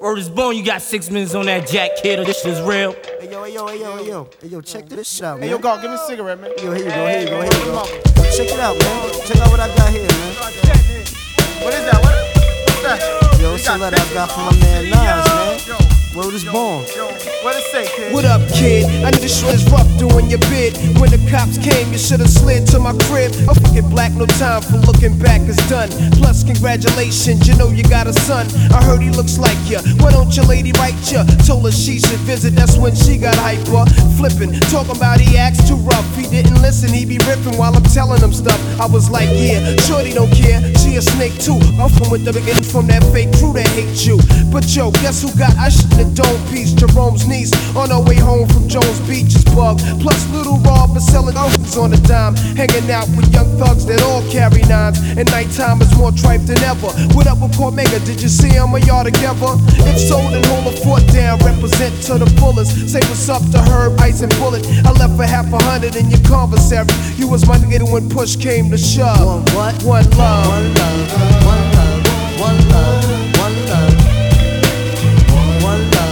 Word is born, you got 6 minutes on that Jack Kid, or this shit is real. Hey yo, check this shit out, man. Hey yo, God, give me a cigarette, man. Yo, here you go. Check it out, man. Check out what I got here, man. What is that? What's that? Yo, it's a letter I got from my man Nas, man. Word is born. What it say, kid? What up, kid? I knew this shit is rough doing your bid. When the cops came, you should've slid to my crib. I'm fucking black, no time for looking back, it's done. Plus, congratulations, you know you got a son. I heard he looks like ya. Why don't your lady write ya? Told her she should visit, that's when she got hyper. Flippin', talking about he acts too rough. He didn't listen, he be ripping while I'm telling him stuff. I was like, yeah, shorty don't care, she a snake too. I'm from with the beginning from that fake crew that hate you. But yo, guess who got I shit in the dome piece? Jerome's niece on her way home from Jones Beach is bugged. Plus Little Rob is selling uncles on a dime, hanging out with young thugs that all carry nines. And nighttime is more tripe than ever. What up with Cormega? Did you see him or y'all together? If so, then hold a fort down, represent to the fullest. Say what's up to Herb, Ice and Bullet. I left for half $100 in your commissary. You was my nigga when push came to shove. One what? One love. One love. One love. One love. One love. One love.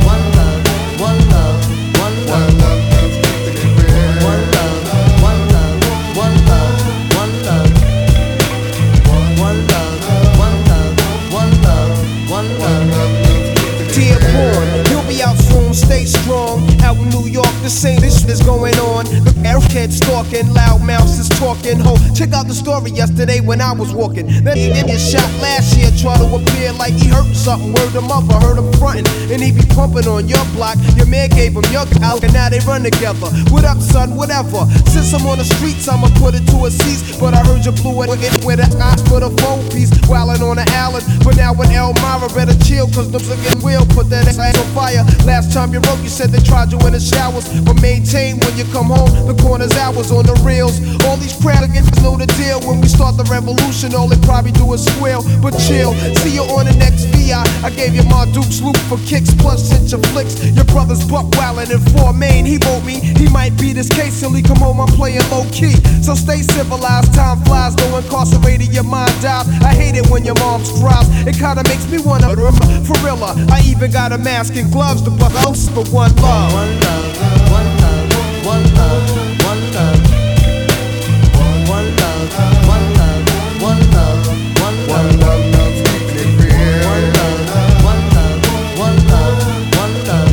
Dear born, you'll be out soon, stay strong. Out in New York, the same shit is going on. The airheads stalking, loud mouths is talking. Ho, check out the story yesterday when I was walking. Then he did get shot last year, try to appear like he hurt something. Word him up, I heard him frontin', and he be pumping on your block. Your man gave him your out, and now they run together. What up, son? Whatever. Since I'm on the streets, I'ma put it to a cease. But I heard you blew it with an eyes for the phone piece, wildin' on the island. But now with Elmira, better chill, cause them looking will put that ass on fire. Last time you wrote, you said they tried you in the showers, but maintain when you come home, the corner's hours on the reels. All these crowd niggas know the deal. When we start the revolution, all they probably do is squeal. But chill, see you on the next VI. I gave you my Duke's loop for kicks, plus sent your flicks. Your brother's buck wildin' in 4 Main. He wrote me, he might be this case till he come home. I'm playing low key, so stay civilized. Time flies, no incarcerated, your mind dies. I hate it when your mom cries. It kinda makes me wanna for real. I even got a mask and gloves to buck out for one love. One love, one love, one love, one love. One love, one love, one love, one love. One love, keeping it real. One love, one love, one love, one love.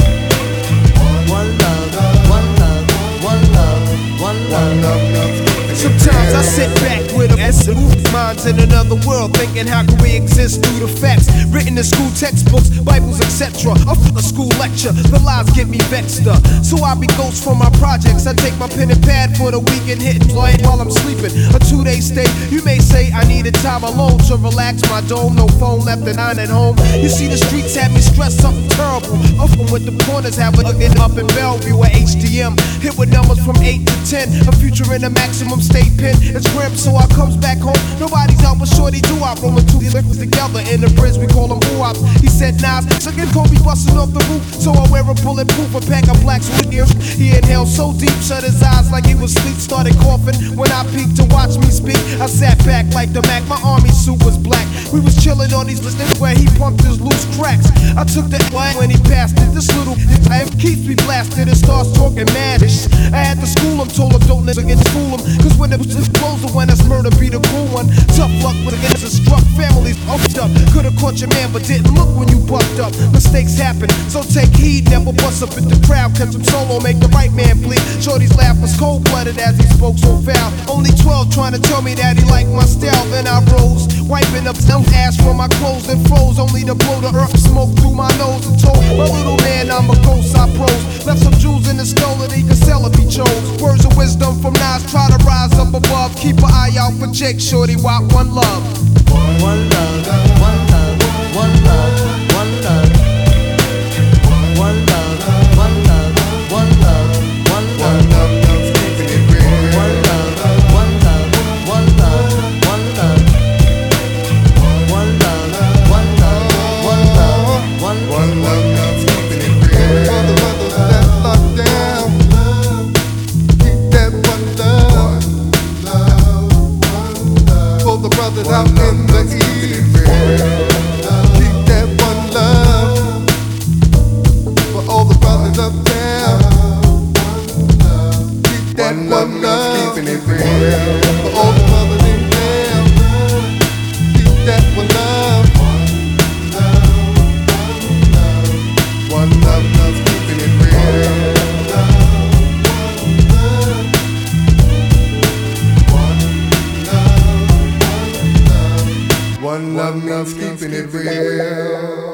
One love, one love, one love, one love. Sometimes I sit back with a minds in another world, thinking how can we exist through the facts written in school textbooks, Bibles, etc. A school lecture, the lies get me vexed up. So I be ghost from my projects. I take my pen and pad for the weekend, hitting while I'm sleeping. A 2-day stay. You may say I needed time alone to relax my dome. No phone left and I'm at home. You see the streets had me stressed, something terrible. Often with the corners have it up in Bellevue or HDM. Hit with numbers from 8 to 10. A future in a maximum state pen. It's grim, so I comes back home. Nobody's out but shorty do I rolling 2 liquids together in the bridge, we call them boo-ops. He said Nas, so again Kobe busting off the roof. So I wear a bulletproof, a pack of blacks with ears. He inhaled so deep, shut his eyes like he was asleep. Started coughing when I peeked to watch me speak. I sat back like the Mac, my army suit was black. We was chilling on these listeners where he pumped his loose cracks. I took that one when he passed it. This little keeps me blasted and starts talking maddish. I had to school him, told him don't let again fool him. Cause when it was just close, the one that's murder be the cool one. Tough luck with against a struck families upped up. Could've caught your man, but didn't look when you bucked up. Mistakes happen, so take heed. Never bust up in the crowd, catch him solo, make the right man bleed. Shorty's laugh was cold-blooded as he spoke so foul. Only 12 trying to tell me that he liked my style. Then I rose, wiping up some ash from my clothes and froze. Only to blow the earth smoke through my nose and told my little man I'm a ghost. I prose, left some jewels in the skull that he could sell if he chose. Words of wisdom from Nas, try to rise up above. Keep an eye out for Jake, shorty, walk one love. One love, one love, one love, one love. One love, one love, one love, one love. Keeping it real. One love, one love, one love, one love. One love, one love, one love, one love. Keeping it real. For the brothers that locked down, keep that one love. For the brothers out in the east. keeping it real. For all the mothers in hell, keep that one love. One love, love's keeping it real. One love means keeping it real.